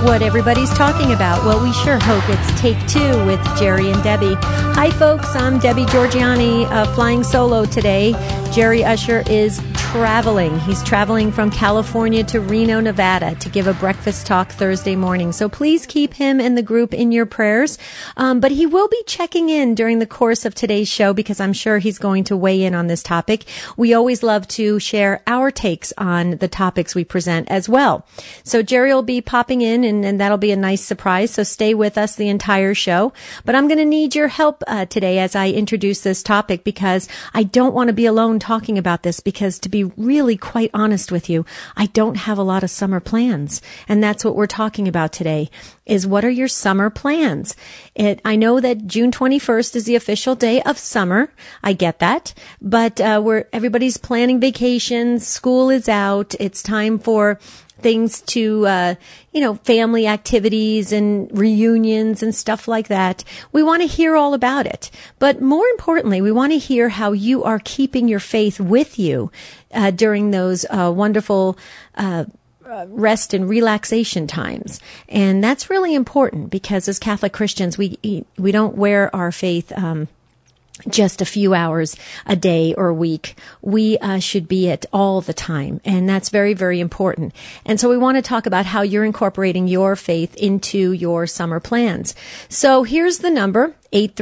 what everybody's talking about. Well, we sure hope it's Take Two with Jerry and Debbie. Hi, folks. I'm Debbie Georgiani, flying solo today. Jerry Usher is traveling. He's traveling from California to Reno, Nevada to give a breakfast talk Thursday morning. So please keep him and the group in your prayers. But he will be checking in during the course of today's show because I'm sure he's going to weigh in on this topic. We always love to share our takes on the topics we present as well. So Jerry will be popping in and that'll be a nice surprise. So stay with us the entire show. But I'm going to need your help today as I introduce this topic because I don't want to be alone talking about this because to be really quite honest with you, I don't have a lot of summer plans. And that's what we're talking about today is what are your summer plans? I know that June 21st is the official day of summer. I get that. But everybody's planning vacations. School is out. It's time for things to, family activities and reunions and stuff like that. We want to hear all about it. But more importantly, we want to hear how you are keeping your faith with you during those wonderful rest and relaxation times. And that's really important because as Catholic Christians, we don't wear our faith just a few hours a day or a week. We should be it all the time. And that's very, very important. And so we want to talk about how you're incorporating your faith into your summer plans. So here's the number,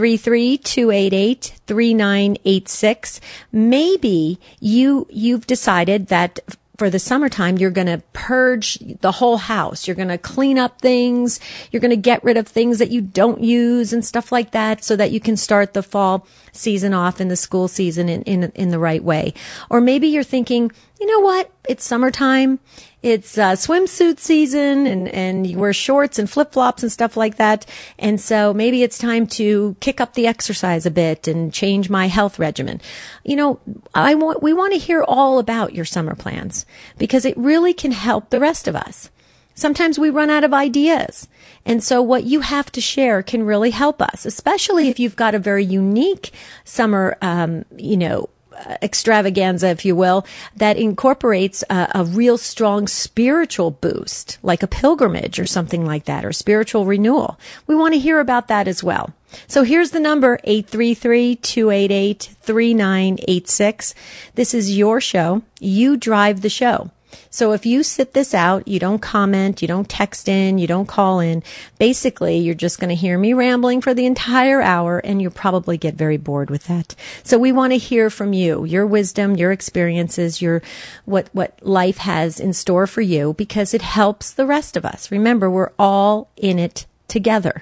833-288-3986. Maybe you've decided that for the summertime, you're going to purge the whole house. You're going to clean up things. You're going to get rid of things that you don't use and stuff like that so that you can start the fall season off and the school season in the right way. Or maybe you're thinking, you know what? It's summertime. It's swimsuit season and you wear shorts and flip-flops and stuff like that. And so maybe it's time to kick up the exercise a bit and change my health regimen. We want to hear all about your summer plans because it really can help the rest of us. Sometimes we run out of ideas. And so what you have to share can really help us, especially if you've got a very unique summer, extravaganza, if you will, that incorporates a real strong spiritual boost, like a pilgrimage or something like that, or spiritual renewal. We want to hear about that as well. So here's the number, 833-288-3986. This is your show. You drive the show. So if you sit this out, you don't comment, you don't text in, you don't call in, basically you're just going to hear me rambling for the entire hour and you'll probably get very bored with that. So we want to hear from you, your wisdom, your experiences, what life has in store for you because it helps the rest of us. Remember, we're all in it together.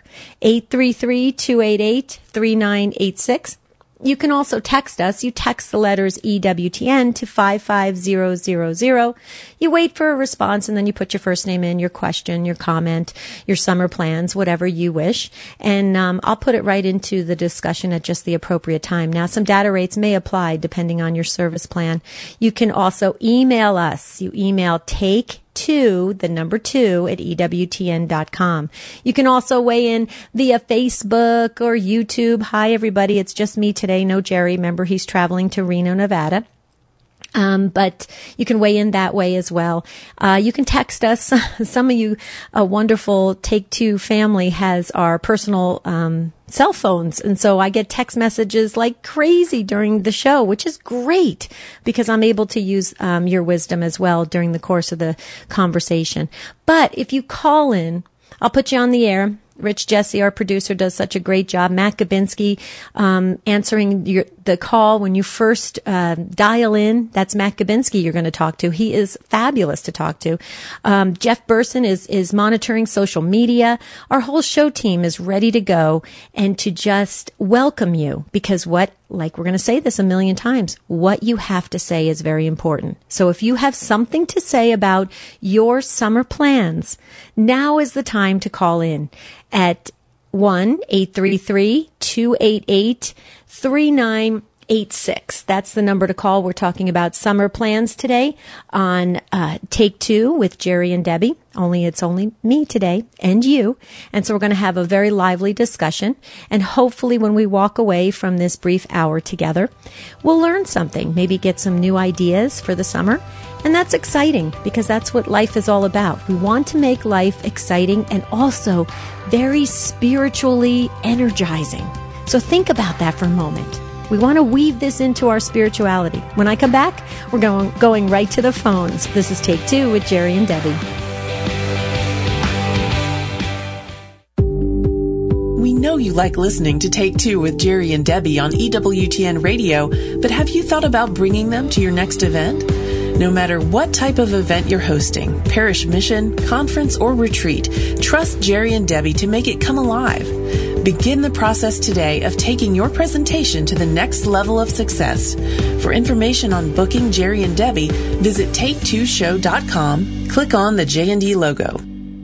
833-288-3986. You can also text us. You text the letters EWTN to 55000. You wait for a response and then you put your first name in, your question, your comment, your summer plans, whatever you wish. And I'll put it right into the discussion at just the appropriate time. Now, some data rates may apply depending on your service plan. You can also email us. You email take2 at EWTN.com. You can also weigh in via Facebook or YouTube. Hi, everybody. It's just me today. No Jerry. Remember, he's traveling to Reno, Nevada. But you can weigh in that way as well. You can text us. Some of you, a wonderful Take-Two family has our personal cell phones. And so I get text messages like crazy during the show, which is great because I'm able to use your wisdom as well during the course of the conversation. But if you call in, I'll put you on the air. Rich Jesse, our producer, does such a great job. Matt Gabinski, answering the call when you first dial in. That's Matt Gabinski you're going to talk to. He is fabulous to talk to. Jeff Burson is monitoring social media. Our whole show team is ready to go and to just welcome you because like we're going to say this a million times, what you have to say is very important. So if you have something to say about your summer plans, now is the time to call in at 1-833-288-3986. That's the number to call. We're talking about summer plans today on Take Two with Jerry and Debbie. only it's only me today and you. And so we're going to have a very lively discussion. And hopefully when we walk away from this brief hour together, we'll learn something, maybe get some new ideas for the summer. And that's exciting because that's what life is all about. We want to make life exciting and also very spiritually energizing. So think about that for a moment. We want to weave this into our spirituality. When I come back, we're going right to the phones. This is Take Two with Jerry and Debbie. We know you like listening to Take Two with Jerry and Debbie on EWTN Radio, but have you thought about bringing them to your next event? No matter what type of event you're hosting, parish mission, conference, or retreat, trust Jerry and Debbie to make it come alive. Begin the process today of taking your presentation to the next level of success. For information on booking Jerry and Debbie, visit take2show.com, click on the J&D logo.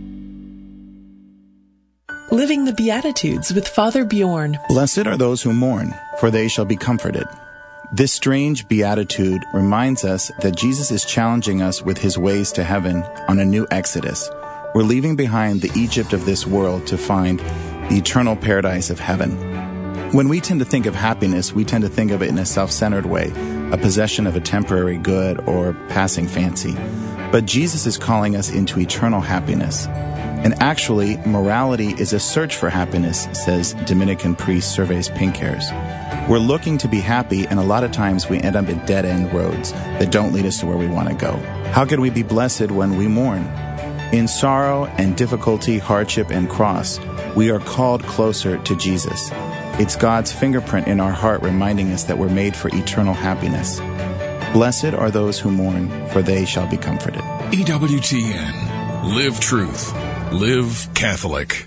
Living the Beatitudes with Father Bjorn. Blessed are those who mourn, for they shall be comforted. This strange beatitude reminds us that Jesus is challenging us with his ways to heaven on a new exodus. We're leaving behind the Egypt of this world to find the eternal paradise of heaven. When we tend to think of happiness, we tend to think of it in a self-centered way, a possession of a temporary good or passing fancy. But Jesus is calling us into eternal happiness. And actually, morality is a search for happiness, says Dominican priest Servais Pinckaers. We're looking to be happy, and a lot of times we end up in dead-end roads that don't lead us to where we want to go. How can we be blessed when we mourn? In sorrow and difficulty, hardship and cross, we are called closer to Jesus. It's God's fingerprint in our heart reminding us that we're made for eternal happiness. Blessed are those who mourn, for they shall be comforted. EWTN. Live truth. Live Catholic.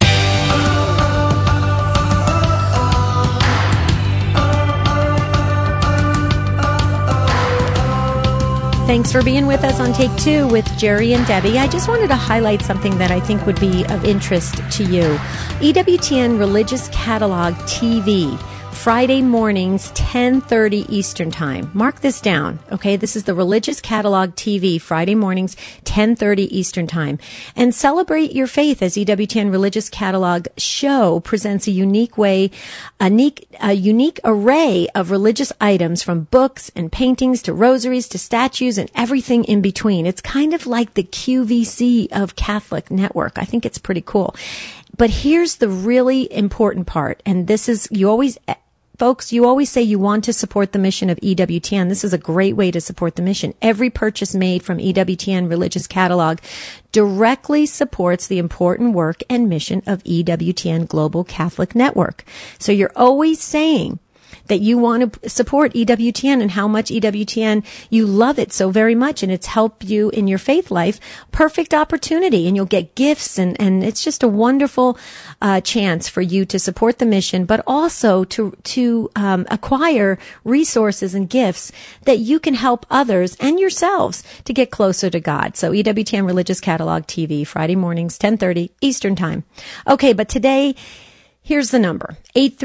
Thanks for being with us on Take Two with Jerry and Debbie. I just wanted to highlight something that I think would be of interest to you. EWTN Religious Catalog TV, Friday mornings, 10:30 Eastern Time. Mark this down, okay? This is the Religious Catalog TV, Friday mornings, 10:30 Eastern Time. And celebrate your faith as EWTN Religious Catalog show presents a unique way, a unique array of religious items from books and paintings to rosaries to statues and everything in between. It's kind of like the QVC of Catholic Network. I think it's pretty cool. But here's the really important part, and this is, folks, you always say you want to support the mission of EWTN. This is a great way to support the mission. Every purchase made from EWTN Religious Catalog directly supports the important work and mission of EWTN Global Catholic Network. So you're always saying that you want to support EWTN and how much EWTN, you love it so very much and it's helped you in your faith life. Perfect opportunity, and you'll get gifts and it's just a wonderful chance for you to support the mission, but also to acquire resources and gifts that you can help others and yourselves to get closer to God. So EWTN Religious Catalog TV, Friday mornings, 10:30 Eastern Time. Okay, but today, here's the number,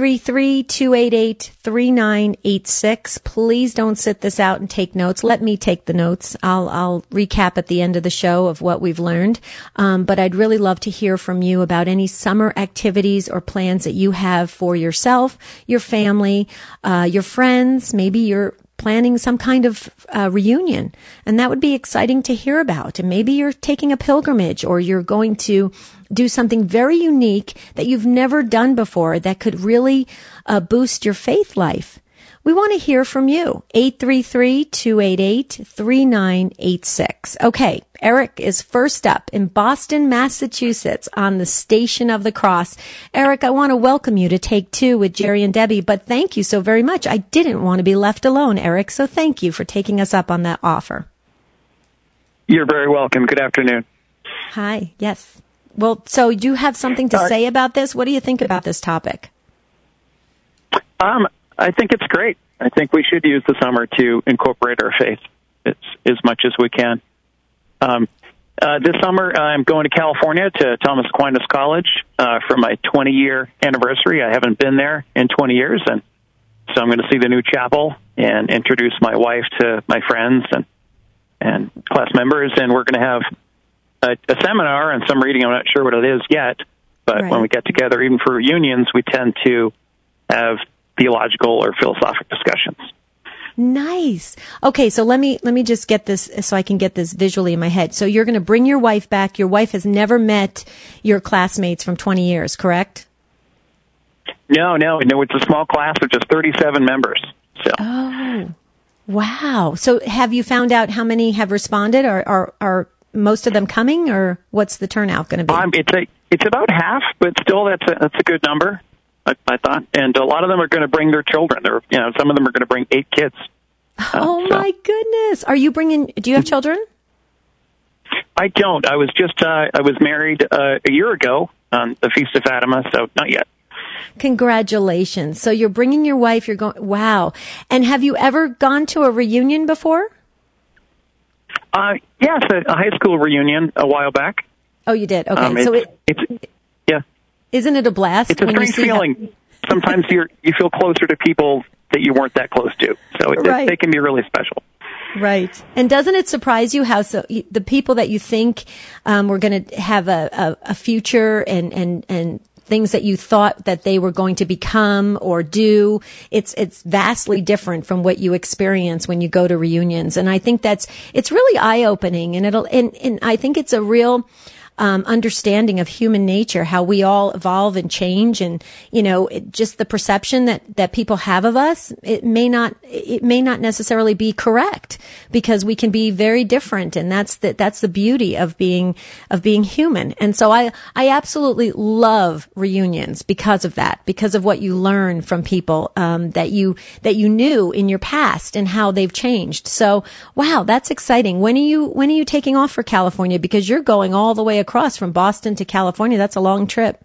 833-288-3986. Please don't sit this out and take notes. Let me take the notes. I'll recap at the end of the show of what we've learned. But I'd really love to hear from you about any summer activities or plans that you have for yourself, your family, your friends. Maybe you're planning some kind of reunion, and that would be exciting to hear about. And maybe you're taking a pilgrimage, or you're going to do something very unique that you've never done before that could really boost your faith life. We want to hear from you. 833-288-3986. Okay, Eric is first up in Boston, Massachusetts on the Station of the Cross. Eric, I want to welcome you to Take Two with Jerry and Debbie, but thank you so very much. I didn't want to be left alone, Eric, so thank you for taking us up on that offer. You're very welcome. Good afternoon. Hi, yes. Well, so do you have something to say about this? What do you think about this topic? I think it's great. I think we should use the summer to incorporate our faith as much as we can. This summer, I'm going to California to Thomas Aquinas College for my 20-year anniversary. I haven't been there in 20 years, and so I'm going to see the new chapel and introduce my wife to my friends and class members, and we're going to have a seminar and some reading. I'm not sure what it is yet, but when we get together, even for reunions, we tend to have theological or philosophical discussions. Nice. Okay, so let me just get this so I can get this visually in my head. So you're going to bring your wife back. Your wife has never met your classmates from 20 years, correct? No. It's a small class of just 37 members. So. Oh, wow. So have you found out how many have responded? Are most of them coming, or what's the turnout going to be? It's about half, but still that's a good number. I thought, and a lot of them are going to bring their children. Some of them are going to bring 8 kids. My goodness! Are you bringing? Do you have children? I don't. I was married a year ago on the Feast of Fatima, so not yet. Congratulations! So you're bringing your wife. You're going. Wow! And have you ever gone to a reunion before? Yes, a high school reunion a while back. Oh, you did. Okay, yeah. Isn't it a blast? It's a strange feeling. Sometimes you feel closer to people that you weren't that close to. So they can be really special. Right. And doesn't it surprise you how the people that you think were going to have a future and things that you thought that they were going to become or do, it's vastly different from what you experience when you go to reunions. And I think it's really eye-opening, and I think it's a real understanding of human nature, how we all evolve and change, and just the perception that people have of us, it may not necessarily be correct, because we can be very different, and that's the beauty of being human. And so I absolutely love reunions because of that, because of what you learn from people that you knew in your past and how they've changed. So wow, that's exciting. When are you taking off for California? Because you're going all the way across from Boston to California. That's a long trip.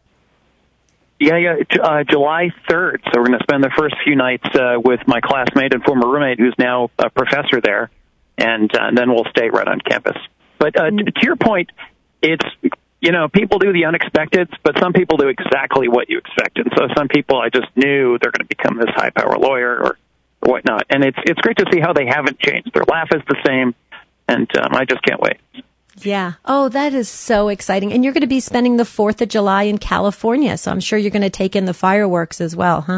Yeah. July 3rd. So we're going to spend the first few nights with my classmate and former roommate, who's now a professor there, and then we'll stay right on campus. But to your point, it's people do the unexpected, but some people do exactly what you expected. So some people, I just knew they're going to become this high-power lawyer or whatnot, and it's great to see how they haven't changed. Their laugh is the same, and I just can't wait. Yeah. Oh, that is so exciting. And you're going to be spending the 4th of July in California, so I'm sure you're going to take in the fireworks as well, huh?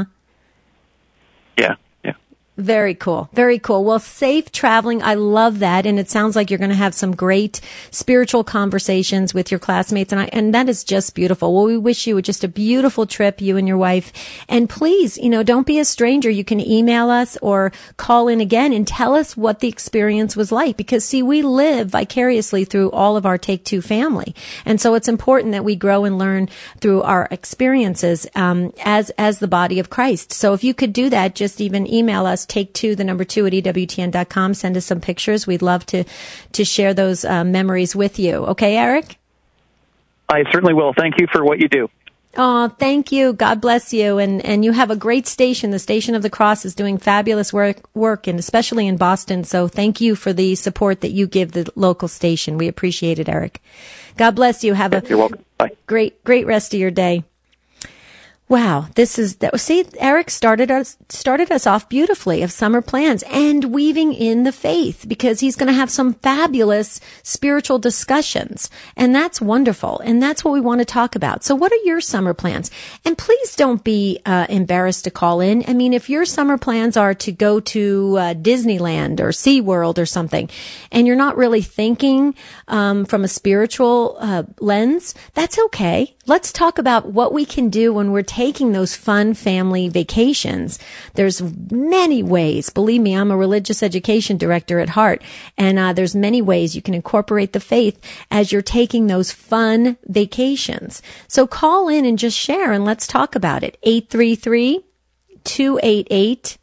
Yeah. Very cool. Very cool. Well, safe traveling. I love that. And it sounds like you're going to have some great spiritual conversations with your classmates. And that is just beautiful. Well, we wish you just a beautiful trip, you and your wife. And please, don't be a stranger. You can email us or call in again and tell us what the experience was like. Because see, we live vicariously through all of our Take Two family. And so it's important that we grow and learn through our experiences, as the body of Christ. So if you could do that, just even email us, Take2, the number 2 at EWTN.com. Send us some pictures. We'd love to share those memories with you. Okay, Eric? I certainly will. Thank you for what you do. Oh, thank you. God bless you. And you have a great station. The Station of the Cross is doing fabulous work, and especially in Boston. So thank you for the support that you give the local station. We appreciate it, Eric. God bless you. You're welcome. Bye. Great rest of your day. Wow, see, Eric started us off beautifully of summer plans and weaving in the faith, because he's going to have some fabulous spiritual discussions, and that's wonderful, and that's what we want to talk about. So what are your summer plans? And please don't be embarrassed to call in. I mean, if your summer plans are to go to Disneyland or SeaWorld or something, and you're not really thinking from a spiritual lens, that's okay. Let's talk about what we can do when we're taking those fun family vacations. There's many ways. Believe me, I'm a religious education director at heart, and there's many ways you can incorporate the faith as you're taking those fun vacations. So call in and just share, and let's talk about it. 833-288-3986.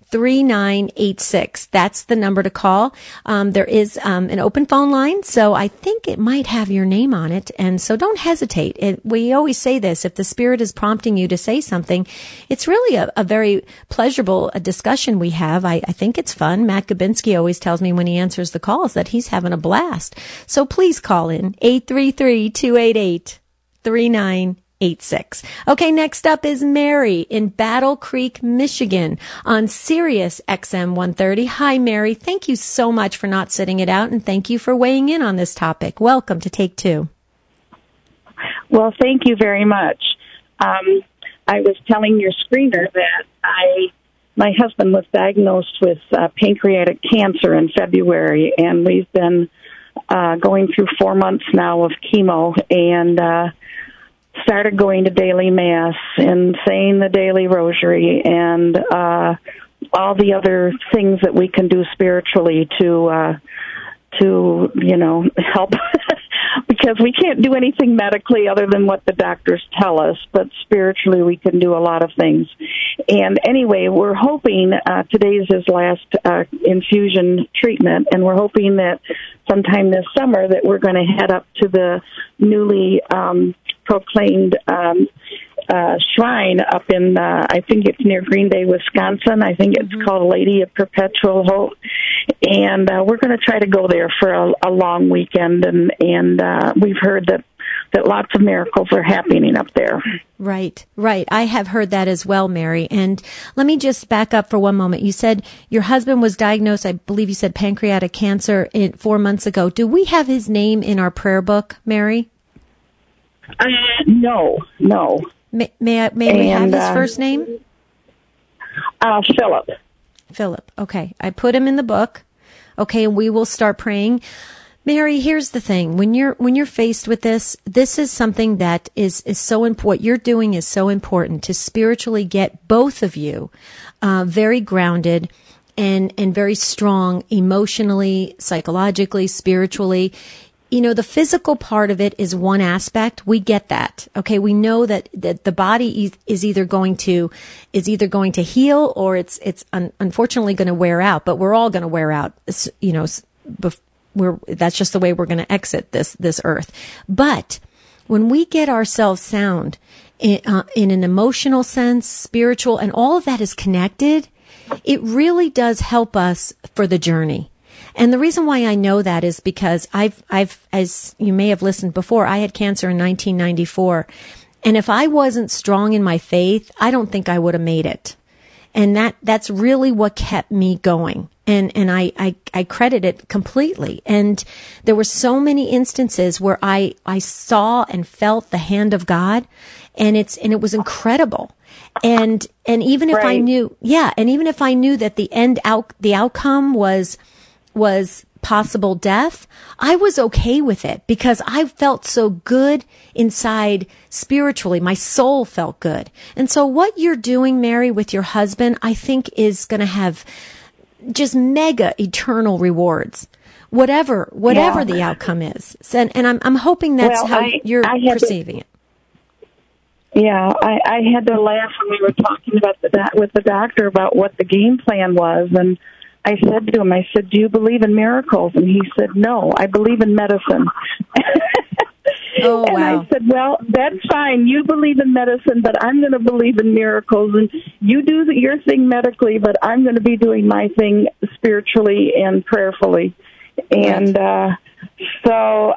That's the number to call. There is an open phone line, so I think it might have your name on it, and so don't hesitate. We always say this: if the Spirit is prompting you to say something, it's really a very pleasurable discussion we have. I think it's fun. Matt Gabinski always tells me when he answers the calls that he's having a blast. So please call in 833-288-3986. 888-866-9186. Okay, next up is Mary in Battle Creek, Michigan on Sirius XM 130. Hi, Mary. Thank you so much for not sitting it out, and thank you for weighing in on this topic. Welcome to Take Two. Well, thank you very much. I was telling your screener that my husband was diagnosed with pancreatic cancer in February, and we've been going through 4 months now of chemo, and started going to daily mass and saying the daily rosary and all the other things that we can do spiritually to help. Because we can't do anything medically other than what the doctors tell us, but spiritually we can do a lot of things. And anyway, we're hoping today's his last infusion treatment, and we're hoping that sometime this summer that we're going to head up to the newly proclaimed shrine up in, I think it's near Green Bay, Wisconsin. I think it's called Lady of Perpetual Hope. And we're going to try to go there for a long weekend. And we've heard that lots of miracles are happening up there. Right. I have heard that as well, Mary. And let me just back up for one moment. You said your husband was diagnosed, I believe you said pancreatic cancer 4 months ago. Do we have his name in our prayer book, Mary? No. May we have his first name? Philip. Okay. I put him in the book. Okay. And we will start praying. Mary, here's the thing. When you're faced with this is something that is so important. What you're doing is so important to spiritually get both of you, very grounded and very strong emotionally, psychologically, spiritually. You know, the physical part of it is one aspect. We get that. Okay. We know that the body is either going to heal or it's unfortunately going to wear out, but we're all going to wear out, you know, that's just the way we're going to exit this earth. But when we get ourselves sound in an emotional sense, spiritual, and all of that is connected, it really does help us for the journey. And the reason why I know that is because I've, as you may have listened before, I had cancer in 1994. And if I wasn't strong in my faith, I don't think I would have made it. And that's really what kept me going. And I credit it completely. And there were so many instances where I saw and felt the hand of God, and it was incredible. And even if I knew, and even if I knew that the outcome was possible death, I was okay with it because I felt so good inside spiritually. My soul felt good. And so what you're doing, Mary, with your husband, I think is going to have just mega eternal rewards, whatever the outcome is. And I'm hoping that's how you're perceiving it. Yeah, I had to laugh when we were talking about with the doctor about what the game plan was, and I said to him, do you believe in miracles? And he said, no, I believe in medicine. Oh, and wow. I said, well, that's fine. You believe in medicine, but I'm going to believe in miracles. And you do your thing medically, but I'm going to be doing my thing spiritually and prayerfully. And so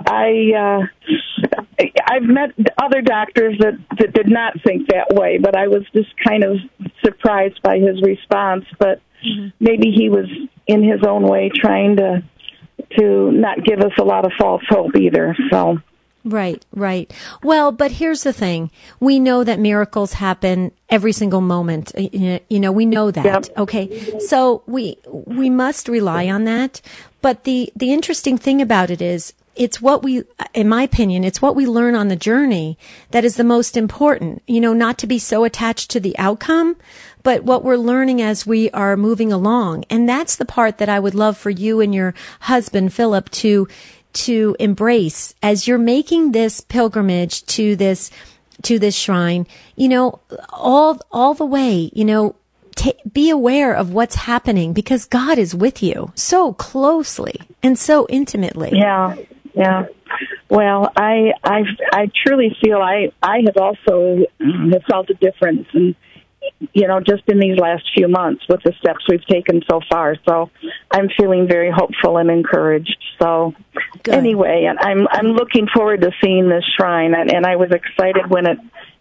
I've met other doctors that did not think that way, but I was just kind of surprised by his response. But maybe he was in his own way trying to not give us a lot of false hope either. So. Right. Well, but here's the thing. We know that miracles happen every single moment. You know, we know that. Yep. Okay. So we must rely on that. But the interesting thing about it is, it's what in my opinion, it's what we learn on the journey that is the most important. You know, not to be so attached to the outcome, but what we're learning as we are moving along. And that's the part that I would love for you and your husband, Philip, to embrace as you're making this pilgrimage to this shrine. You know, all the way, you know, be aware of what's happening because God is with you so closely and so intimately. Yeah. Well, I truly feel I have also felt a difference, and you know, just in these last few months with the steps we've taken so far. So I'm feeling very hopeful and encouraged. So Good. Anyway, and I'm looking forward to seeing this shrine, and I was excited when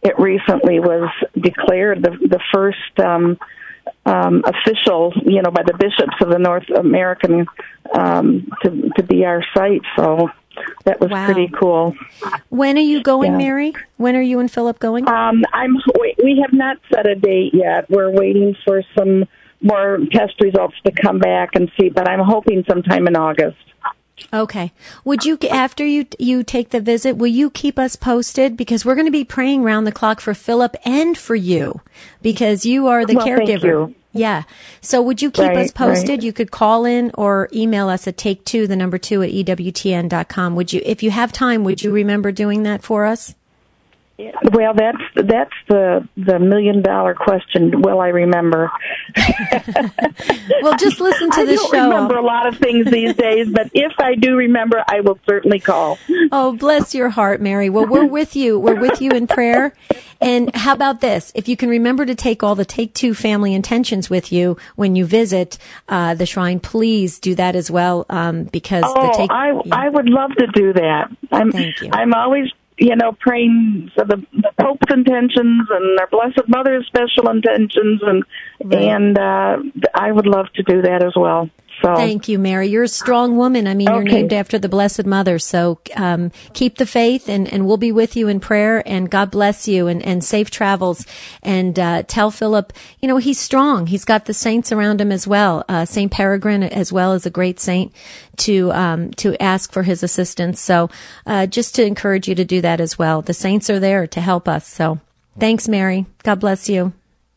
it recently was declared the first official, by the bishops of the North American to be our site. So that was pretty cool. When are you going, Mary? When are you and Philip going? We have not set a date yet. We're waiting for some more test results to come back and see, but I'm hoping sometime in August. Okay. Would you, after you take the visit, will you keep us posted? Because we're going to be praying round the clock for Philip and for you, because you are the caregiver. Thank you. Yeah. So would you keep us posted? Right. You could call in or email us at take2, the number 2 at EWTN.com. Would you, if you have time, would you remember doing that for us? Well, that's the $1 million question. Will I remember? Well, just listen to the show. I don't remember a lot of things these days, but if I do remember, I will certainly call. Oh, bless your heart, Mary. Well, we're with you. We're with you in prayer. And how about this? If you can remember to take all the Take Two family intentions with you when you visit the shrine, please do that as well. Because I would love to do that. Thank you. I'm always praying for the Pope's intentions and our Blessed Mother's special intentions, and I would love to do that as well. So thank you, Mary. You're a strong woman. I mean, you're named after the Blessed Mother. So keep the faith, and we'll be with you in prayer. And God bless you, and safe travels. And tell Philip, he's strong. He's got the saints around him as well. Saint Peregrine as well is a great saint to ask for his assistance. So just to encourage you to do that as well. The saints are there to help us. So thanks, Mary. God bless you.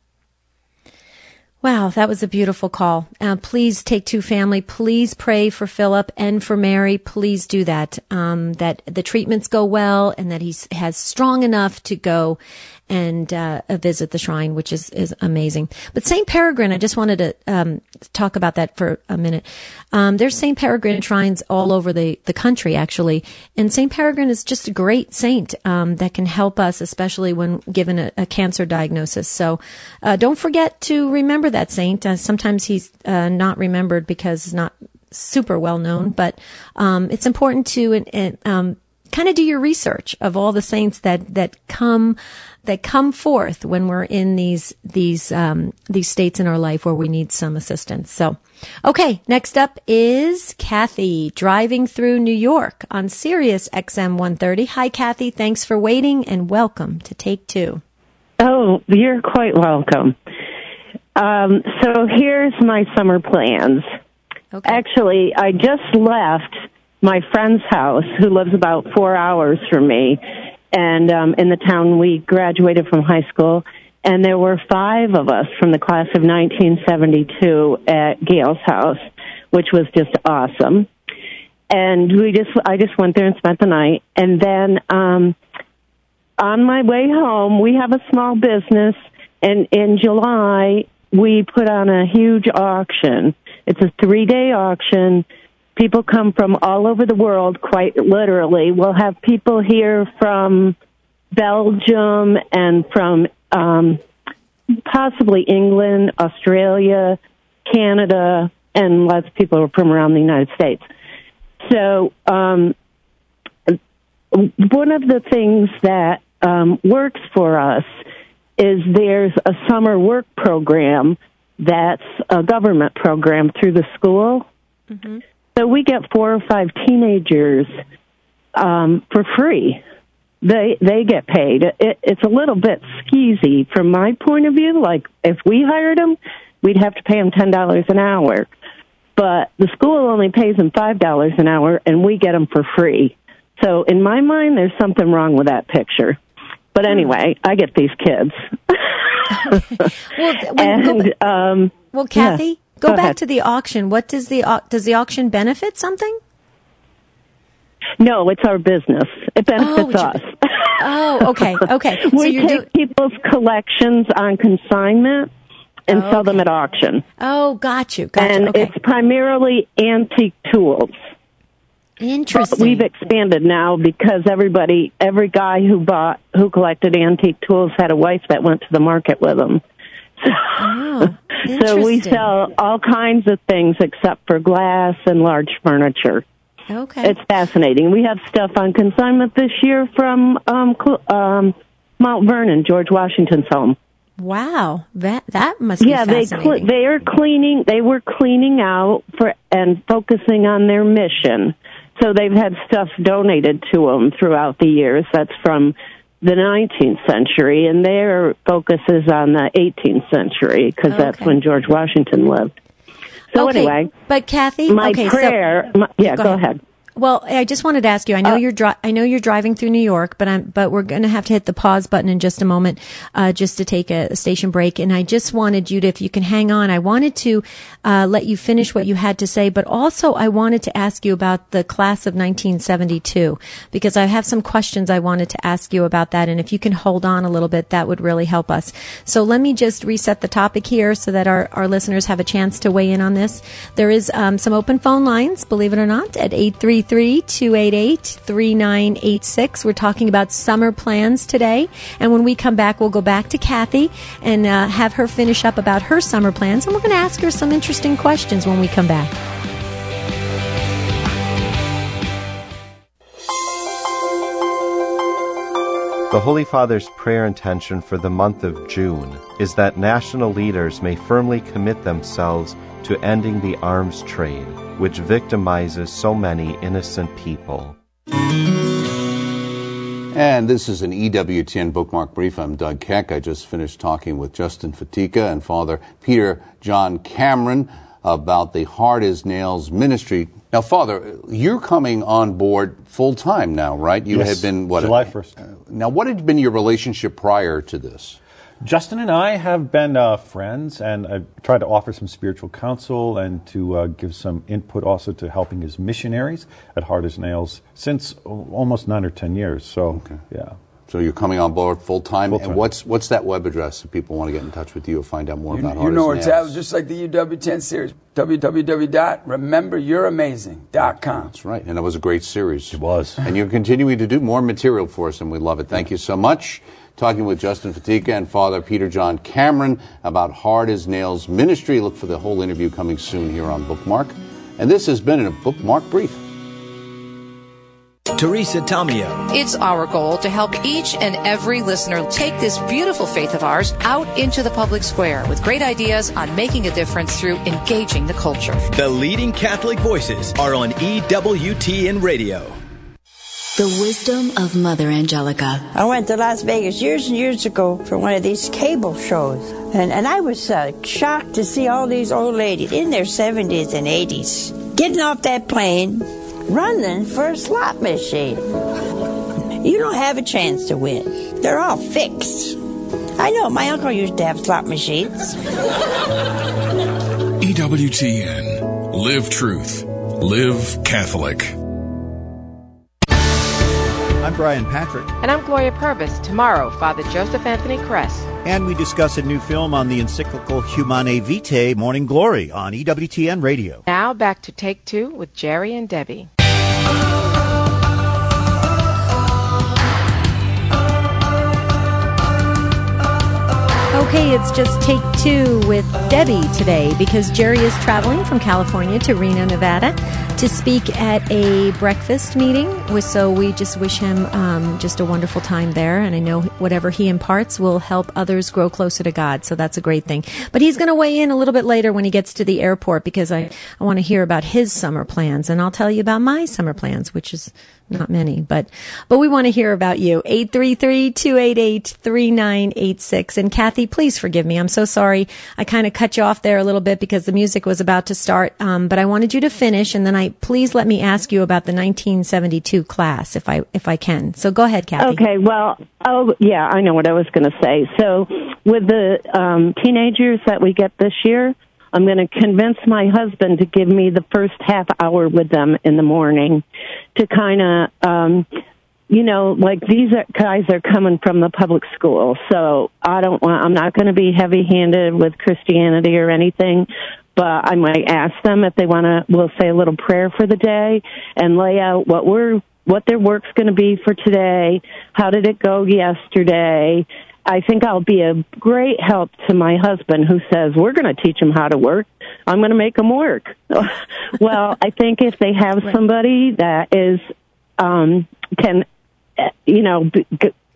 Wow, that was a beautiful call. Please, Take Two family, please pray for Philip and for Mary. Please do that, that the treatments go well and that he has strong enough to go and visit the shrine, which is amazing. But St. Peregrine, I just wanted to talk about that for a minute. There's St. Peregrine shrines all over the country, actually. And St. Peregrine is just a great saint that can help us, especially when given a cancer diagnosis. So don't forget to remember that saint. Sometimes he's not remembered because he's not super well known, but it's important to kind of do your research of all the saints that come forth when we're in these states in our life where we need some assistance. So, okay, next up is Kathy driving through New York on Sirius XM 130. Hi, Kathy. Thanks for waiting and welcome to Take Two. Oh, you're quite welcome. So here's my summer plans. Okay. Actually, I just left my friend's house, who lives about 4 hours from me, and in the town we graduated from high school, and there were 5 of us from the class of 1972 at Gail's house, which was just awesome. And I just went there and spent the night, and then on my way home, we have a small business, and in July we put on a huge auction. It's a 3-day auction. People come from all over the world, quite literally. We'll have people here from Belgium and from possibly England, Australia, Canada, and lots of people from around the United States. So one of the things that works for us is there's a summer work program that's a government program through the school. Mm-hmm. So we get 4 or 5 teenagers for free. They get paid. It's a little bit skeezy from my point of view. Like, if we hired them, we'd have to pay them $10 an hour. But the school only pays them $5 an hour, and we get them for free. So in my mind, there's something wrong with that picture. But anyway, I get these kids. Well, Kathy, yeah. Go back to the auction. What does the auction benefit something? No, it's our business. It benefits us. Okay. We take people's collections on consignment and sell them at auction. Oh, got you. And it's primarily antique tools. Interesting. But we've expanded now because every guy who collected antique tools had a wife that went to the market with them. So we sell all kinds of things except for glass and large furniture. Okay. It's fascinating. We have stuff on consignment this year from Mount Vernon, George Washington's home. Wow, that must be fascinating. They were cleaning out and focusing on their mission. So they've had stuff donated to them throughout the years. That's from the 19th century, and their focus is on the 18th century because that's when George Washington lived. So anyway, but Kathy, go ahead. Well, I just wanted to ask you. I know you're driving through New York, but we're going to have to hit the pause button in just a moment, just to take a station break. And I just wanted you to, if you can hang on, I wanted to let you finish what you had to say, but also I wanted to ask you about the class of 1972 because I have some questions I wanted to ask you about that. And if you can hold on a little bit, that would really help us. So let me just reset the topic here so that our listeners have a chance to weigh in on this. There is some open phone lines, believe it or not, at 833-288-3986. We're talking about summer plans today. And when we come back, we'll go back to Kathy and have her finish up about her summer plans. And we're going to ask her some interesting questions when we come back. The Holy Father's prayer intention for the month of June is that national leaders may firmly commit themselves to ending the arms trade, which victimizes so many innocent people. And this is an EWTN Bookmark Brief. I'm Doug Keck. I just finished talking with Justin Fatica and Father Peter John Cameron about the Hard as Nails ministry. Now, Father, you're coming on board full-time now, right? You had been, July 1st. Now, what had been your relationship prior to this? Justin and I have been friends, and I tried to offer some spiritual counsel and to give some input also to helping his missionaries at Hard as Nails since almost 9 or 10 years. So, yeah. So you're coming on board full-time. And what's that web address if people want to get in touch with you or find out more about Hard as Nails? You know where it's at, just like the UW10 series, www.rememberyouramazing.com. That's right, and it was a great series. It was. And you're continuing to do more material for us, and we love it. Thank you so much. Talking with Justin Fatica and Father Peter John Cameron about Hard as Nails ministry. Look for the whole interview coming soon here on Bookmark. And this has been a Bookmark Brief. Teresa Tomeo. It's our goal to help each and every listener take this beautiful faith of ours out into the public square with great ideas on making a difference through engaging the culture. The leading Catholic voices are on EWTN Radio. The wisdom of Mother Angelica. I went to Las Vegas years and years ago for one of these cable shows. And I was shocked to see all these old ladies in their 70s and 80s getting off that plane, running for a slot machine. You don't have a chance to win. They're all fixed. I know, my uncle used to have slot machines. EWTN. Live truth. Live Catholic. I'm Brian Patrick. And I'm Gloria Purvis. Tomorrow, Father Joseph Anthony Kress. And we discuss a new film on the encyclical Humanae Vitae, Morning Glory, on EWTN Radio. Now back to Take Two with Jerry and Debbie. Okay, it's just Take Two with Debbie today because Jerry is traveling from California to Reno, Nevada to speak at a breakfast meeting. So we just wish him just a wonderful time there. And I know whatever he imparts will help others grow closer to God. So that's a great thing. But he's going to weigh in a little bit later when he gets to the airport because I want to hear about his summer plans. And I'll tell you about my summer plans, which is not many, but we want to hear about you. 833-288-3986. And Kathy, please forgive me. I'm so sorry. I kind of cut you off there a little bit because the music was about to start. But I wanted you to finish, and then please let me ask you about the 1972 class, if I can. So go ahead, Kathy. Okay. Well, I know what I was going to say. So with the teenagers that we get this year, I'm going to convince my husband to give me the first half hour with them in the morning to kind of, like these guys are coming from the public school, so I'm not going to be heavy-handed with Christianity or anything, but I might ask them if they we'll say a little prayer for the day and lay out what their work's going to be for today, how did it go yesterday. I think I'll be a great help to my husband who says, we're going to teach him how to work. I'm going to make him work. Well, I think if they have somebody that is, can,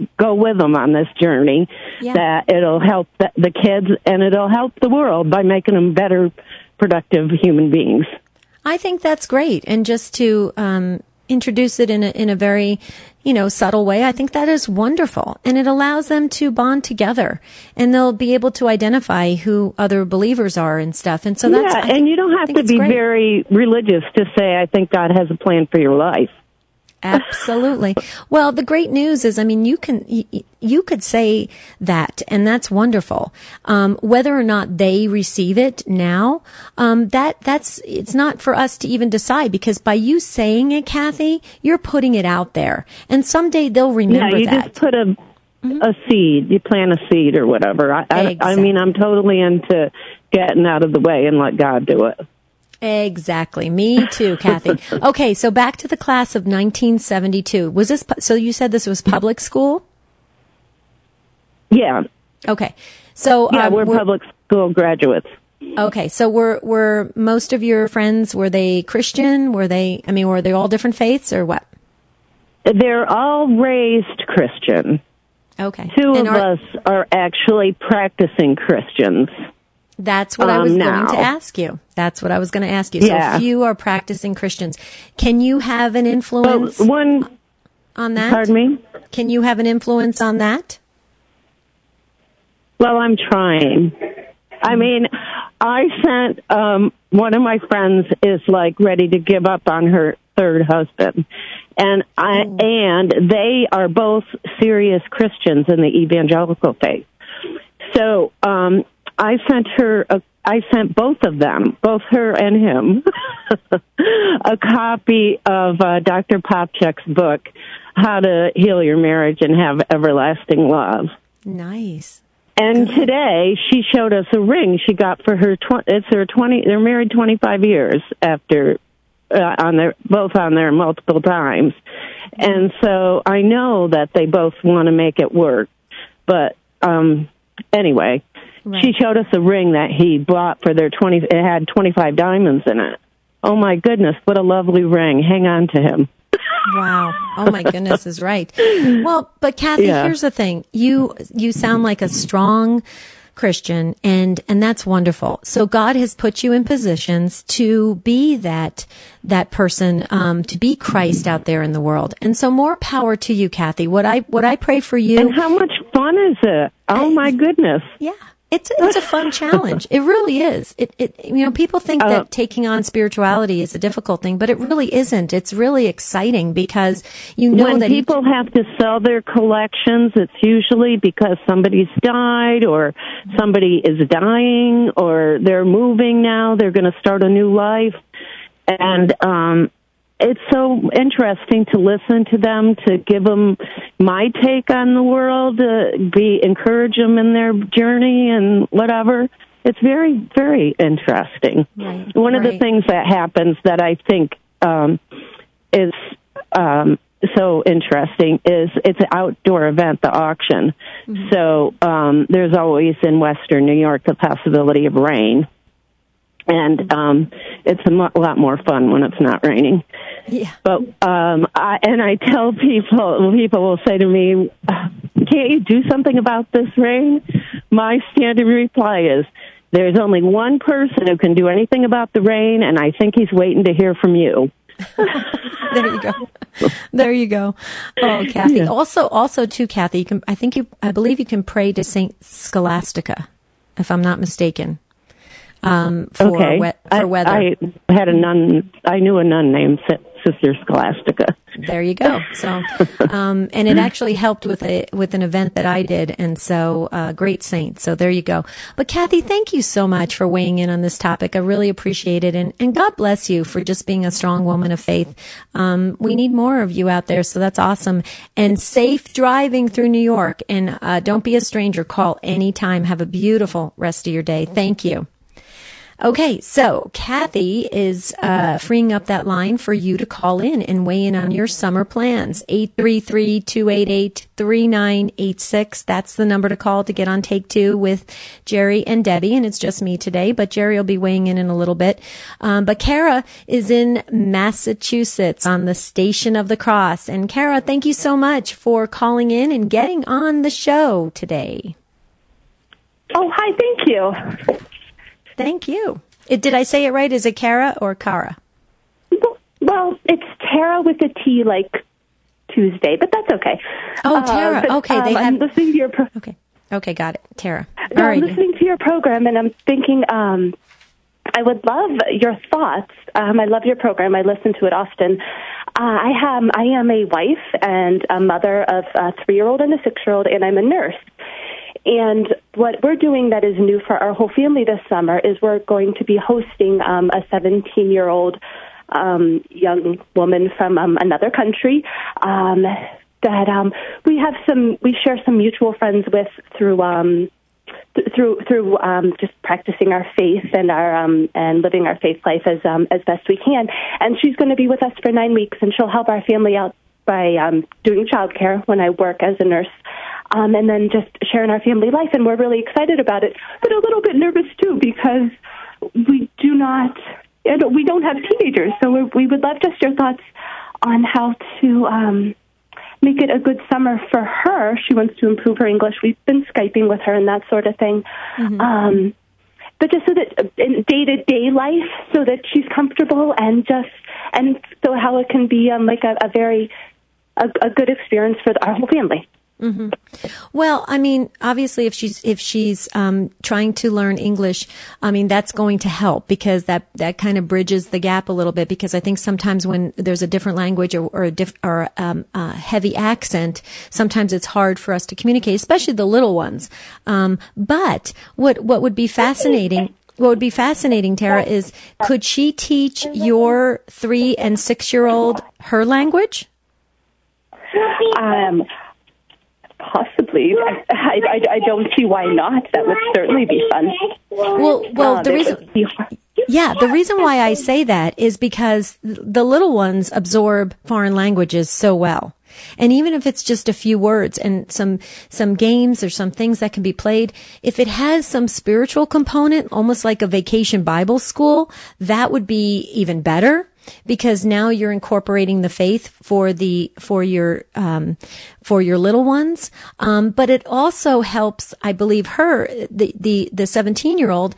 go with them on this journey, that it'll help the kids and it'll help the world by making them better, productive human beings. I think that's great. And just to introduce it in a very, subtle way, I think that is wonderful. And it allows them to bond together, and they'll be able to identify who other believers are and stuff. And so that's, and you don't have to be very religious to say, I think God has a plan for your life. Absolutely. Well, the great news is, you could say that, and that's wonderful. Whether or not they receive it now, it's not for us to even decide, because by you saying it, Kathy, you're putting it out there, and someday they'll remember that. Yeah, you just put a seed. You plant a seed or whatever. I'm totally into getting out of the way and let God do it. Exactly. Me too, Kathy. Okay, so back to the class of 1972. Was this, so you said this was public school? Yeah. Okay. So we're public school graduates. Okay, so were most of your friends, were they Christian? Were they all different faiths or what? They're all raised Christian. Okay. Two of us are actually practicing Christians. That's what I was going to ask you. That's what I was going to ask you. So a few are practicing Christians. Can you have an influence on that? Pardon me? Can you have an influence on that? Well, I'm trying. I sent, one of my friends is ready to give up on her third husband. And they are both serious Christians in the evangelical faith. So, I sent both of them, both her and him, a copy of Dr. Popchak's book, How to Heal Your Marriage and Have Everlasting Love. Nice. And today she showed us a ring she got for her. They're married 25 years after both on there multiple times, and so I know that they both want to make it work. But anyway. Right. She showed us a ring that he bought for their 20. It had 25 diamonds in it. Oh my goodness, what a lovely ring! Hang on to him. Wow. Oh my goodness is right. Well, but Kathy, here's the thing: you sound like a strong Christian, and that's wonderful. So God has put you in positions to be that person, to be Christ out there in the world. And so more power to you, Kathy. What I pray for you. And how much fun is it? Oh my goodness. Yeah. It's a fun challenge. It really is. People think that taking on spirituality is a difficult thing, but it really isn't. It's really exciting because when that people have to sell their collections, it's usually because somebody's died or somebody is dying or they're moving now. They're going to start a new life. And, it's so interesting to listen to them, to give them my take on the world, encourage them in their journey and whatever. It's very, very interesting. Right, One of the things that happens that I think is so interesting is it's an outdoor event, the auction. Mm-hmm. So there's always in Western New York the possibility of rain. And it's a lot more fun when it's not raining. Yeah. But I tell people will say to me, "Can't you do something about this rain?" My standard reply is, "There's only one person who can do anything about the rain, and I think he's waiting to hear from you." There you go. Oh, Kathy. Yeah. Also, too, Kathy. I believe you can pray to Saint Scholastica, if I'm not mistaken. For weather. I had a nun. I knew a nun named Sister Scholastica. There you go. So, and it actually helped with an event that I did, and so great saint. So there you go. But Kathy, thank you so much for weighing in on this topic. I really appreciate it, and God bless you for just being a strong woman of faith. We need more of you out there, so that's awesome. And safe driving through New York. And don't be a stranger. Call anytime. Have a beautiful rest of your day. Thank you. Okay, so Kathy is freeing up that line for you to call in and weigh in on your summer plans. 833-288-3986. That's the number to call to get on Take Two with Jerry and Debbie, and it's just me today, but Jerry will be weighing in a little bit. But Kara is in Massachusetts on the Station of the Cross. And Kara, thank you so much for calling in and getting on the show today. Oh, hi, thank you. Thank you. Did I say it right? Is it Kara or Kara? Well, it's Tara with a T, like Tuesday, but that's okay. Oh, Tara. Okay, I'm listening to your Okay, got it. Tara. No, All right. I'm listening to your program, and I'm thinking I would love your thoughts. I love your program. I listen to it often. I am a wife and a mother of a 3-year-old and a 6-year-old, and I'm a nurse. And what we're doing that is new for our whole family this summer is we're going to be hosting a 17-year-old young woman from another country that we share some mutual friends with through just practicing our faith and and living our faith life as best we can. And she's going to be with us for 9 weeks, and she'll help our family out by doing childcare when I work as a nurse. And then just sharing our family life, and we're really excited about it, but a little bit nervous too because we don't have teenagers. So we would love just your thoughts on how to make it a good summer for her. She wants to improve her English. We've been Skyping with her and that sort of thing. Mm-hmm. But just so that in day-to-day life, so that she's comfortable and so how it can be like a good experience for our whole family. Mm-hmm. Well, I mean, obviously, if she's trying to learn English, I mean, that's going to help because that kind of bridges the gap a little bit. Because I think sometimes when there's a different language or a heavy accent, sometimes it's hard for us to communicate, especially the little ones. But what would be fascinating? What would be fascinating, Tara, is could she teach your 3- and 6-year-old her language? Possibly. I don't see why not. That would certainly be fun. Well, the reason why I say that is because the little ones absorb foreign languages so well. And even if it's just a few words and some games or some things that can be played, if it has some spiritual component, almost like a vacation Bible school, that would be even better. Because now you're incorporating the faith for your little ones. But it also helps, I believe, her, the 17-year-old,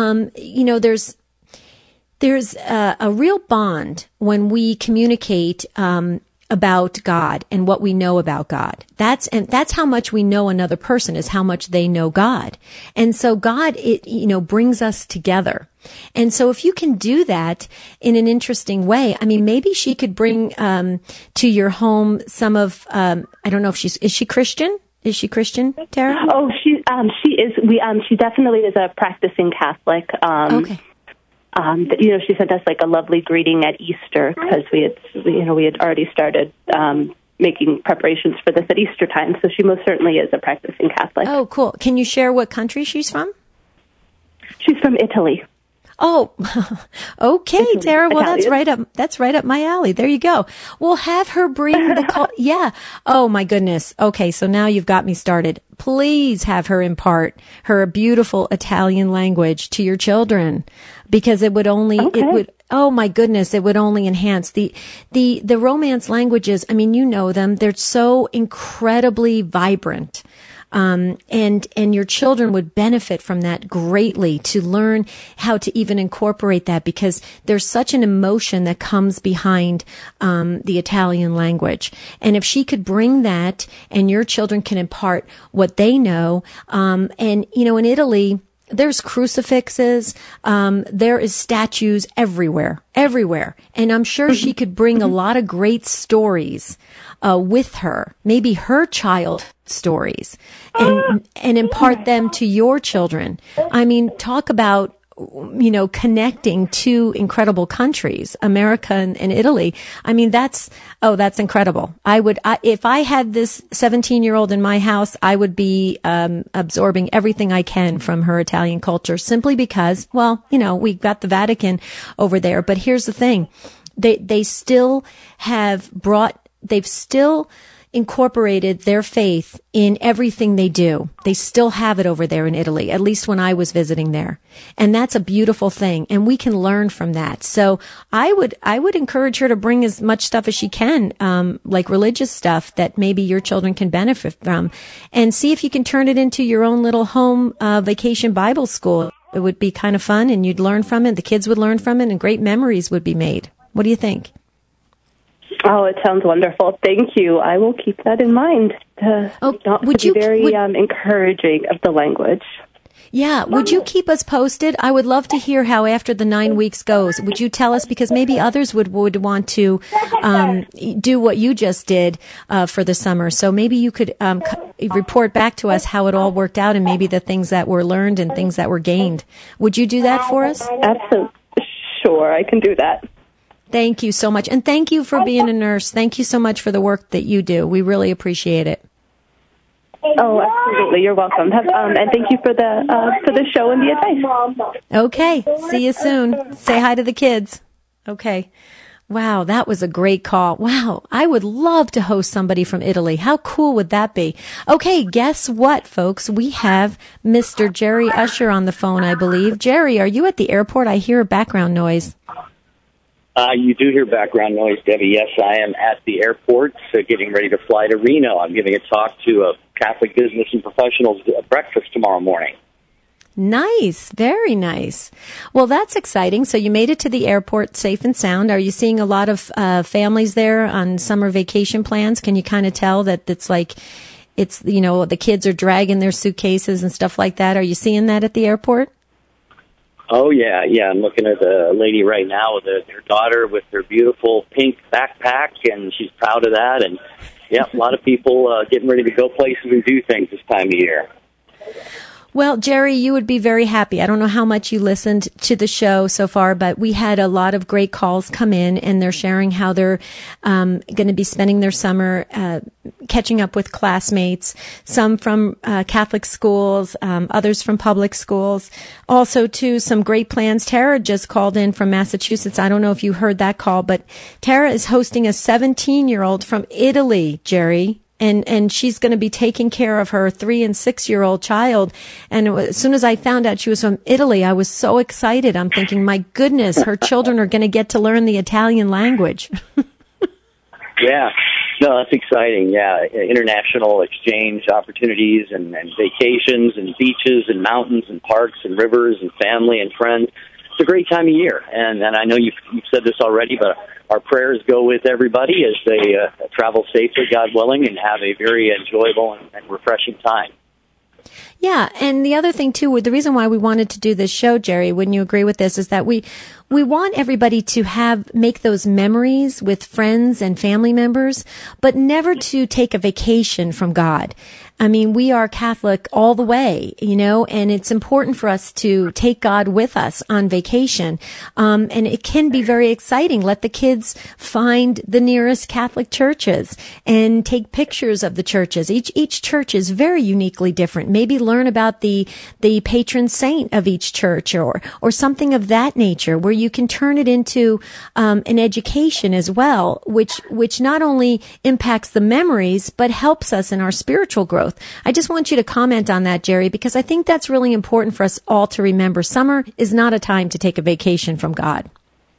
there's a real bond when we communicate, about God and what we know about God. That's how much we know another person is how much they know God. And so God, brings us together. And so if you can do that in an interesting way, I mean, maybe she could bring, to your home some of, I don't know if is she Christian? Is she Christian, Tara? Oh, she is. She definitely is a practicing Catholic. Okay. She sent us like a lovely greeting at Easter because we had already started making preparations for this at Easter time. So she most certainly is a practicing Catholic. Oh, cool. Can you share what country she's from? She's from Italy. Oh, okay, Tara. Well, that's right up my alley. There you go. We'll have her bring the call. Yeah. Oh my goodness. Okay. So now you've got me started. Please have her impart her beautiful Italian language to your children because it would only enhance the Romance languages. I mean, you know them. They're so incredibly vibrant. And your children would benefit from that greatly to learn how to even incorporate that because there's such an emotion that comes behind, the Italian language. And if she could bring that and your children can impart what they know, in Italy, there's crucifixes, there is statues everywhere. And I'm sure she could bring a lot of great stories, with her, maybe her child stories and impart them to your children. I mean, talk about connecting two incredible countries, America and Italy. I mean, that's incredible. If I had this 17-year-old in my house, I would be absorbing everything I can from her Italian culture, simply because, we've got the Vatican over there. But here's the thing. They've still incorporated their faith in everything they do. They still have it over there in Italy, at least when I was visiting there. And that's a beautiful thing. And we can learn from that. So I would encourage her to bring as much stuff as she can, like religious stuff that maybe your children can benefit from, and see if you can turn it into your own little home vacation Bible school. It would be kind of fun, and you'd learn from it. The kids would learn from it, and great memories would be made. What do you think? Oh, it sounds wonderful. Thank you. I will keep that in mind. Would you be very encouraging of the language? Yeah. Would you keep us posted? I would love to hear how after the 9 weeks goes. Would you tell us? Because maybe others would want to do what you just did for the summer. So maybe you could report back to us how it all worked out, and maybe the things that were learned and things that were gained. Would you do that for us? Absolutely. Sure, I can do that. Thank you so much. And thank you for being a nurse. Thank you so much for the work that you do. We really appreciate it. Oh, absolutely. You're welcome. And thank you for the show and the advice. Okay. See you soon. Say hi to the kids. Okay. Wow, that was a great call. Wow, I would love to host somebody from Italy. How cool would that be? Okay, guess what, folks? We have Mr. Jerry Usher on the phone, I believe. Jerry, are you at the airport? I hear a background noise. You do hear background noise, Debbie. Yes, I am at the airport, getting ready to fly to Reno. I'm giving a talk to a Catholic business and professionals at breakfast tomorrow morning. Nice. Very nice. Well, that's exciting. So you made it to the airport safe and sound. Are you seeing a lot of families there on summer vacation plans? Can you kind of tell that the kids are dragging their suitcases and stuff like that? Are you seeing that at the airport? Oh, yeah. I'm looking at a lady right now with her daughter with her beautiful pink backpack, and she's proud of that. And, yeah, a lot of people getting ready to go places and do things this time of year. Well, Jerry, you would be very happy. I don't know how much you listened to the show so far, but we had a lot of great calls come in, and they're sharing how they're going to be spending their summer catching up with classmates, some from Catholic schools, others from public schools. Also, too, some great plans. Tara just called in from Massachusetts. I don't know if you heard that call, but Tara is hosting a 17-year-old from Italy, Jerry. And she's going to be taking care of her 3- and 6-year-old child. And as soon as I found out she was from Italy, I was so excited. I'm thinking, my goodness, her children are going to get to learn the Italian language. Yeah. No, that's exciting. Yeah. International exchange opportunities and vacations and beaches and mountains and parks and rivers and family and friends. It's a great time of year. And I know you've said this already, but our prayers go with everybody as they travel safely, God willing, and have a very enjoyable and refreshing time. Yeah, and the other thing, too, the reason why we wanted to do this show, Jerry, wouldn't you agree with this, is that we want everybody to make those memories with friends and family members, but never to take a vacation from God. I mean, we are Catholic all the way, and it's important for us to take God with us on vacation. And it can be very exciting. Let the kids find the nearest Catholic churches and take pictures of the churches. Each church is very uniquely different. Maybe learn about the patron saint of each church or something of that nature, where you can turn it into an education as well, which not only impacts the memories, but helps us in our spiritual growth. I just want you to comment on that, Jerry, because I think that's really important for us all to remember. Summer is not a time to take a vacation from God.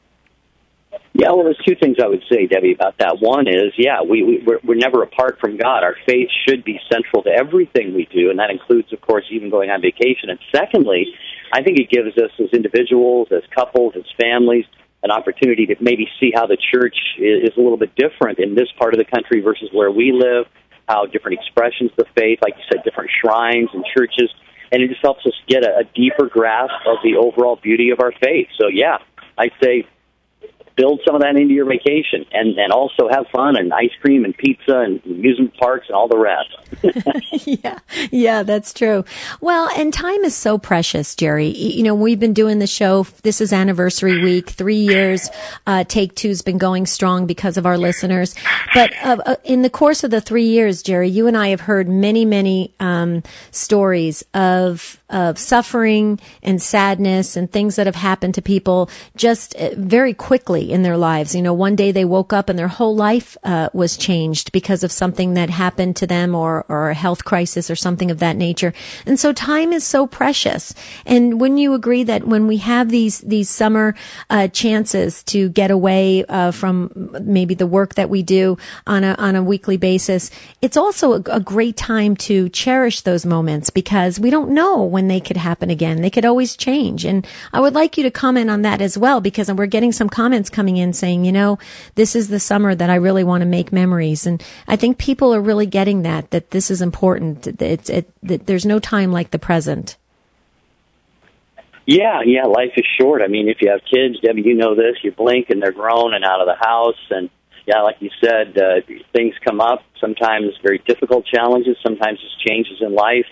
Yeah, well, there's two things I would say, Debbie, about that. One is, we're never apart from God. Our faith should be central to everything we do, and that includes, of course, even going on vacation. And secondly, I think it gives us as individuals, as couples, as families, an opportunity to maybe see how the church is a little bit different in this part of the country versus where we live, how different expressions of faith, like you said, different shrines and churches, and it just helps us get a deeper grasp of the overall beauty of our faith. So, yeah, I'd say build some of that into your vacation, and also have fun and ice cream and pizza and amusement parks and all the rest. Yeah, that's true. Well, and time is so precious, Jerry. You know, we've been doing the show. This is anniversary week, 3 years. Take Two's been going strong because of our listeners. But in the course of the 3 years, Jerry, you and I have heard many stories of suffering and sadness and things that have happened to people just very quickly in their lives. You know, one day they woke up and their whole life was changed because of something that happened to them or a health crisis or something of that nature. And so time is so precious. And wouldn't you agree that when we have these summer chances to get away from maybe the work that we do on a weekly basis, it's also a great time to cherish those moments because we don't know when they could happen again. They could always change. And I would like you to comment on that as well, because we're getting some comments coming in saying, you know, this is the summer that I really want to make memories. And I think people are really getting that this is important. That there's no time like the present. Yeah, life is short. I mean, if you have kids, Debbie, you know this, you blink and they're grown and out of the house. And yeah, like you said, things come up, sometimes very difficult challenges, sometimes just changes in life.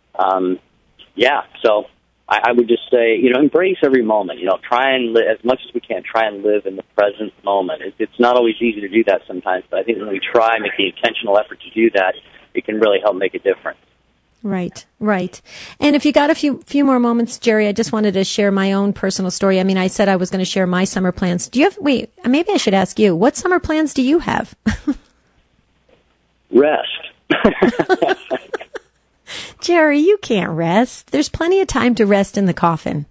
So I would just say, you know, embrace every moment. You know, try and live as much as we can. Try and live in the present moment. It's not always easy to do that sometimes, but I think when we try, make the intentional effort to do that, it can really help make a difference. Right. And if you got a few more moments, Jerry, I just wanted to share my own personal story. I mean, I said I was going to share my summer plans. Maybe I should ask you, what summer plans do you have? Rest. Jerry, you can't rest. There's plenty of time to rest in the coffin.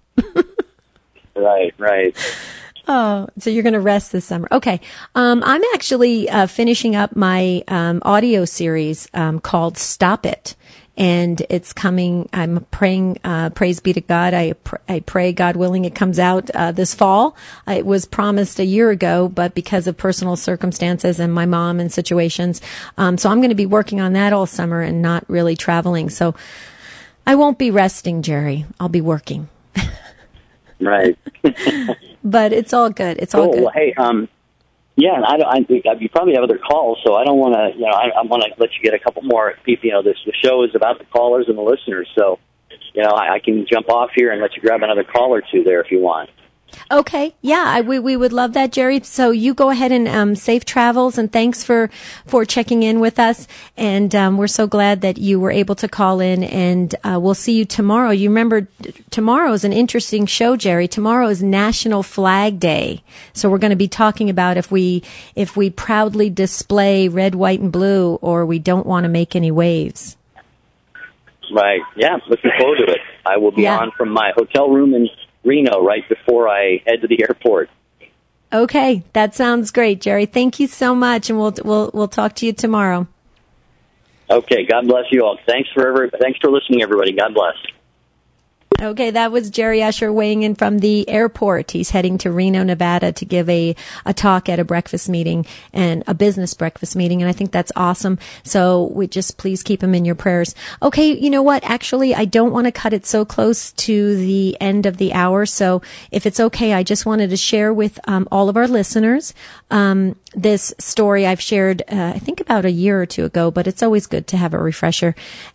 Right. Oh, so you're going to rest this summer. Okay. I'm actually finishing up my audio series called Stop It. And it's coming. I'm praying, praise be to God. I pray, God willing, it comes out this fall. It was promised a year ago, but because of personal circumstances and my mom and situations, so I'm going to be working on that all summer and not really traveling. So I won't be resting, Jerry. I'll be working. Right. But it's all good. It's cool. all good. Well, hey, yeah, and you probably have other calls, so I don't want to, I want to let you get a couple more people. You know, the show is about the callers and the listeners, so, I can jump off here and let you grab another call or two there if you want. Okay. Yeah, we would love that, Jerry. So you go ahead and safe travels, and thanks for checking in with us. And we're so glad that you were able to call in, and we'll see you tomorrow. You remember tomorrow is an interesting show, Jerry. Tomorrow is National Flag Day. So we're going to be talking about if we proudly display red, white, and blue, or we don't want to make any waves. Right. Yeah, looking forward to it. I will be on from my hotel room in Reno right before I head to the airport. Okay, that sounds great, Jerry. Thank you so much, and we'll talk to you tomorrow. Okay, God bless you all. Thanks for listening, everybody. God bless. Okay, that was Jerry Usher weighing in from the airport. He's heading to Reno, Nevada to give a talk at a breakfast meeting, and a business breakfast meeting, and I think that's awesome. So we just please keep him in your prayers. Okay, you know what? Actually, I don't want to cut it so close to the end of the hour, so if it's okay, I just wanted to share with all of our listeners this story I've shared, I think about a year or two ago, but it's always good to have a refresher.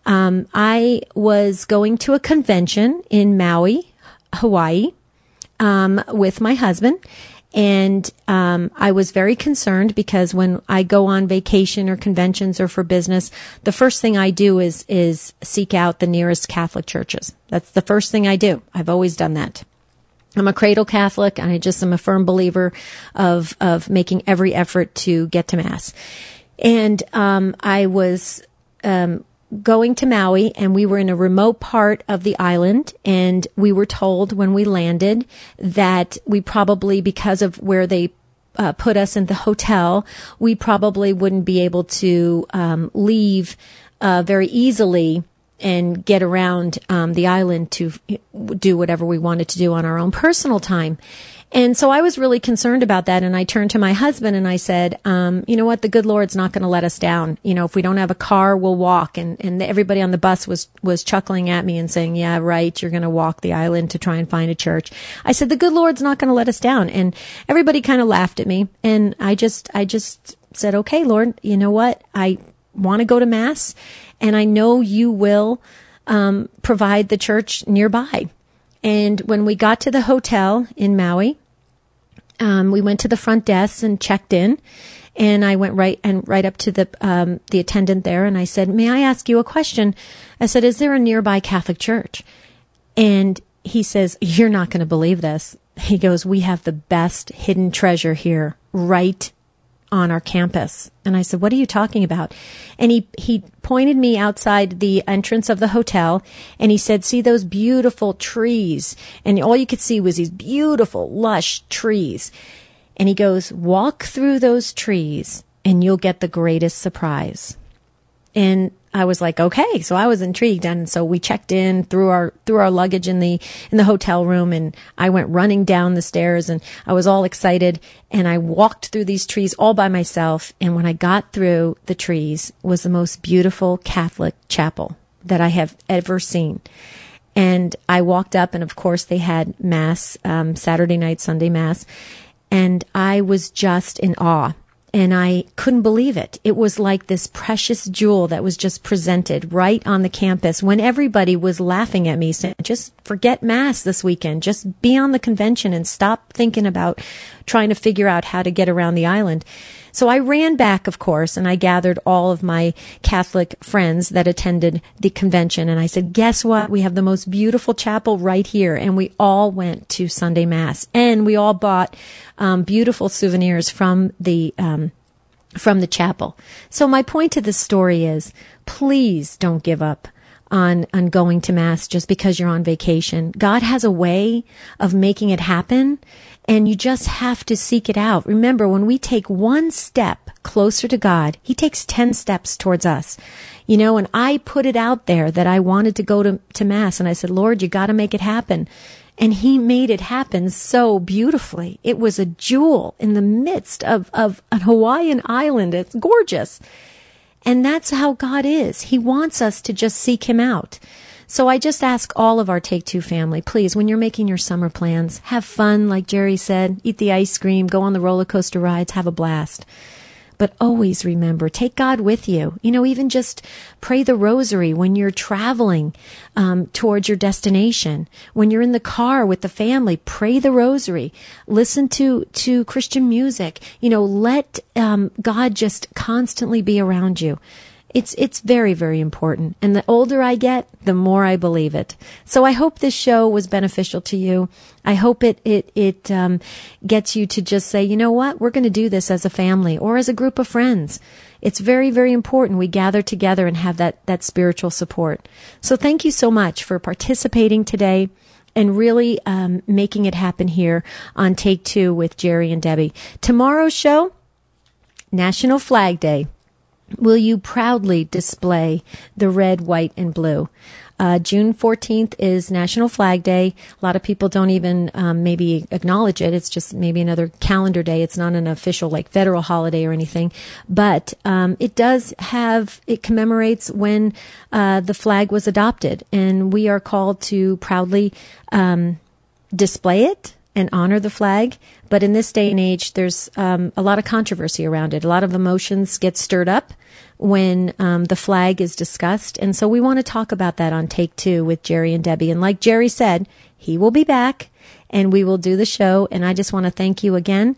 I was going to a convention in Maui, Hawaii, with my husband. And I was very concerned because when I go on vacation or conventions or for business, the first thing I do is seek out the nearest Catholic churches. That's the first thing I do. I've always done that. I'm a cradle Catholic, and I just am a firm believer of making every effort to get to Mass. And I was going to Maui, and we were in a remote part of the island, and we were told when we landed that we probably, because of where they put us in the hotel, we probably wouldn't be able to leave very easily and get around the island to do whatever we wanted to do on our own personal time. And so I was really concerned about that. And I turned to my husband and I said, you know what? The good Lord's not going to let us down. You know, if we don't have a car, we'll walk. And everybody on the bus was chuckling at me and saying, yeah, right. You're going to walk the island to try and find a church. I said, the good Lord's not going to let us down. And everybody kind of laughed at me. And I just said, okay, Lord, you know what? I want to go to Mass and I know you will, provide the church nearby. And when we got to the hotel in Maui, we went to the front desk and checked in, and I went right up to the attendant there, and I said, "May I ask you a question?" I said, "Is there a nearby Catholic church?" And he says, "You're not going to believe this." He goes, "We have the best hidden treasure here, right on our campus." And I said, "What are you talking about?" And he pointed me outside the entrance of the hotel, and he said, "See those beautiful trees?" And all you could see was these beautiful, lush trees. And he goes, "Walk through those trees and you'll get the greatest surprise." And I was like, okay. So I was intrigued. And so we checked in, threw our luggage in the hotel room, and I went running down the stairs, and I was all excited. And I walked through these trees all by myself. And when I got through the trees was the most beautiful Catholic chapel that I have ever seen. And I walked up, and of course they had Mass, Saturday night, Sunday Mass. And I was just in awe. And I couldn't believe it. It was like this precious jewel that was just presented right on the campus when everybody was laughing at me, saying, just forget Mass this weekend. Just be on the convention and stop thinking about trying to figure out how to get around the island. So I ran back, of course, and I gathered all of my Catholic friends that attended the convention. And I said, guess what? We have the most beautiful chapel right here. And we all went to Sunday Mass, and we all bought beautiful souvenirs from the chapel. So my point to this story is, please don't give up on going to Mass just because you're on vacation. God has a way of making it happen, and you just have to seek it out. Remember, when we take one step closer to God, He takes 10 steps towards us. You know, and I put it out there that I wanted to go to Mass, and I said, Lord, you got to make it happen. And He made it happen so beautifully. It was a jewel in the midst of an Hawaiian island. It's gorgeous. And that's how God is. He wants us to just seek Him out. So I just ask all of our Take Two family, please, when you're making your summer plans, have fun, like Jerry said, eat the ice cream, go on the roller coaster rides, have a blast. But always remember, take God with you. You know, even just pray the rosary when you're traveling towards your destination. When you're in the car with the family, pray the rosary. Listen to Christian music. You know, let God just constantly be around you. It's very, very important. And the older I get, the more I believe it. So I hope this show was beneficial to you. I hope it gets you to just say, you know what? We're going to do this as a family or as a group of friends. It's very, very important we gather together and have that spiritual support. So thank you so much for participating today and really making it happen here on Take Two with Jerry and Debbie. Tomorrow's show, National Flag Day. Will you proudly display the red, white, and blue? June 14th is National Flag Day. A lot of people don't even maybe acknowledge it. It's just maybe another calendar day. It's not an official like federal holiday or anything. But it commemorates when the flag was adopted. And we are called to proudly display it and honor the flag. But in this day and age, there's a lot of controversy around it. A lot of emotions get stirred up when the flag is discussed. And so we want to talk about that on Take Two with Jerry and Debbie. And like Jerry said, he will be back and we will do the show. And I just want to thank you again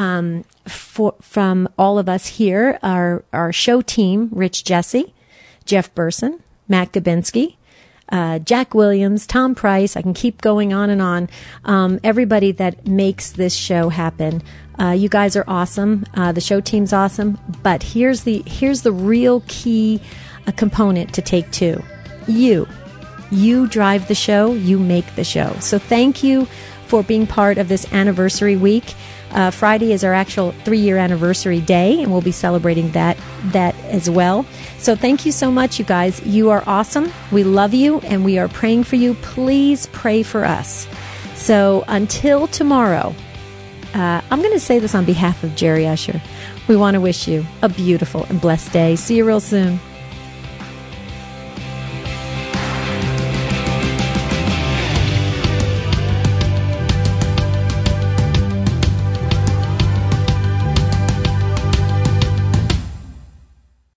from all of us here, our show team, Rich Jesse, Jeff Burson, Matt Gabinski, Jack Williams, Tom Price. I can keep going on and on. Everybody that makes this show happen. You guys are awesome. The show team's awesome. But here's the real key component to Take Two. You drive the show. You make the show. So thank you for being part of this anniversary week. Friday is our actual 3-year anniversary day, and we'll be celebrating that as well. So thank you so much, you guys. You are awesome. We love you, and we are praying for you. Please pray for us. So until tomorrow, I'm going to say this on behalf of Jerry Usher. We want to wish you a beautiful and blessed day. See you real soon.